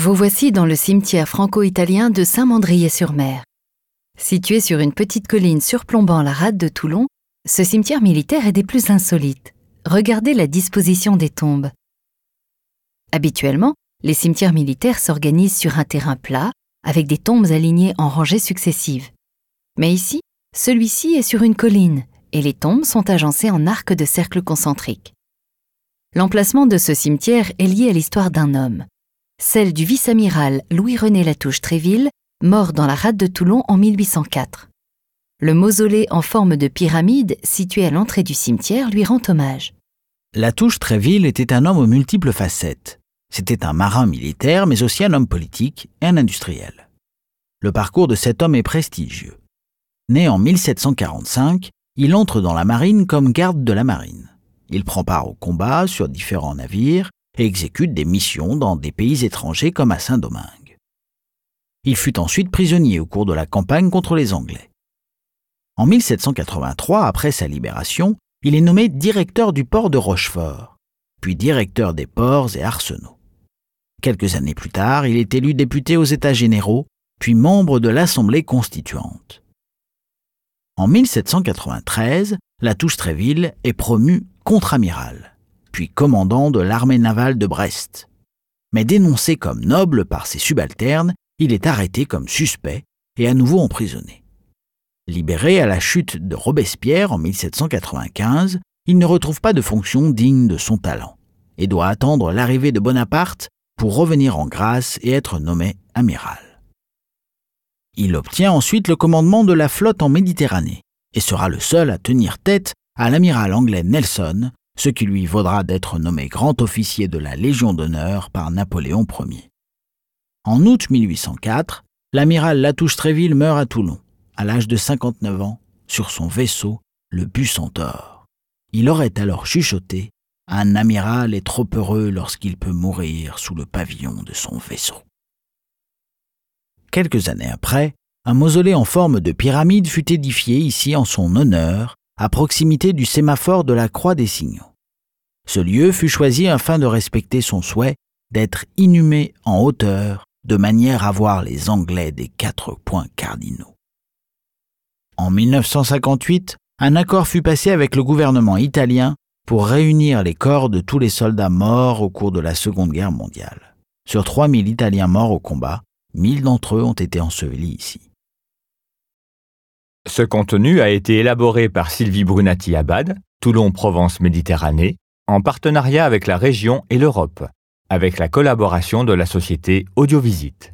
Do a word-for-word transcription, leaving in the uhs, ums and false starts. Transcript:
Vous voici dans le cimetière franco-italien de Saint-Mandrier-sur-Mer. Situé sur une petite colline surplombant la rade de Toulon, ce cimetière militaire est des plus insolites. Regardez la disposition des tombes. Habituellement, les cimetières militaires s'organisent sur un terrain plat, avec des tombes alignées en rangées successives. Mais ici, celui-ci est sur une colline, et les tombes sont agencées en arcs de cercle concentriques. L'emplacement de ce cimetière est lié à l'histoire d'un homme, celle du vice-amiral Louis-René Latouche-Tréville, mort dans la rade de Toulon en mille huit cent quatre. Le mausolée en forme de pyramide, situé à l'entrée du cimetière, lui rend hommage. Latouche-Tréville était un homme aux multiples facettes. C'était un marin militaire, mais aussi un homme politique et un industriel. Le parcours de cet homme est prestigieux. Né en mille sept cent quarante-cinq, il entre dans la marine comme garde de la marine. Il prend part aux combats sur différents navires et exécute des missions dans des pays étrangers comme à Saint-Domingue. Il fut ensuite prisonnier au cours de la campagne contre les Anglais. En mille sept cent quatre-vingt-trois, après sa libération, il est nommé directeur du port de Rochefort, puis directeur des ports et arsenaux. Quelques années plus tard, il est élu député aux États généraux, puis membre de l'Assemblée constituante. En mille sept cent quatre-vingt-treize, Latouche-Tréville est promu contre-amiral, puis commandant de l'armée navale de Brest. Mais dénoncé comme noble par ses subalternes, il est arrêté comme suspect et à nouveau emprisonné. Libéré à la chute de Robespierre en mille sept cent quatre-vingt-quinze, il ne retrouve pas de fonction digne de son talent et doit attendre l'arrivée de Bonaparte pour revenir en grâce et être nommé amiral. Il obtient ensuite le commandement de la flotte en Méditerranée et sera le seul à tenir tête à l'amiral anglais Nelson, ce qui lui vaudra d'être nommé grand officier de la Légion d'honneur par Napoléon Ier. En août mille huit cent quatre, l'amiral Latouche-Tréville meurt à Toulon, à l'âge de cinquante-neuf ans, sur son vaisseau, le Bucentaure. Il aurait alors chuchoté « Un amiral est trop heureux lorsqu'il peut mourir sous le pavillon de son vaisseau ». Quelques années après, un mausolée en forme de pyramide fut édifié ici en son honneur, à proximité du sémaphore de la Croix des Signaux. Ce lieu fut choisi afin de respecter son souhait d'être inhumé en hauteur, de manière à voir les Anglais des quatre points cardinaux. En mille neuf cent cinquante-huit, un accord fut passé avec le gouvernement italien pour réunir les corps de tous les soldats morts au cours de la Seconde Guerre mondiale. Sur trois mille Italiens morts au combat, mille d'entre eux ont été ensevelis ici. Ce contenu a été élaboré par Sylvie Brunati-Abad, Toulon Provence Méditerranée, en partenariat avec la région et l'Europe, avec la collaboration de la société Audiovisite.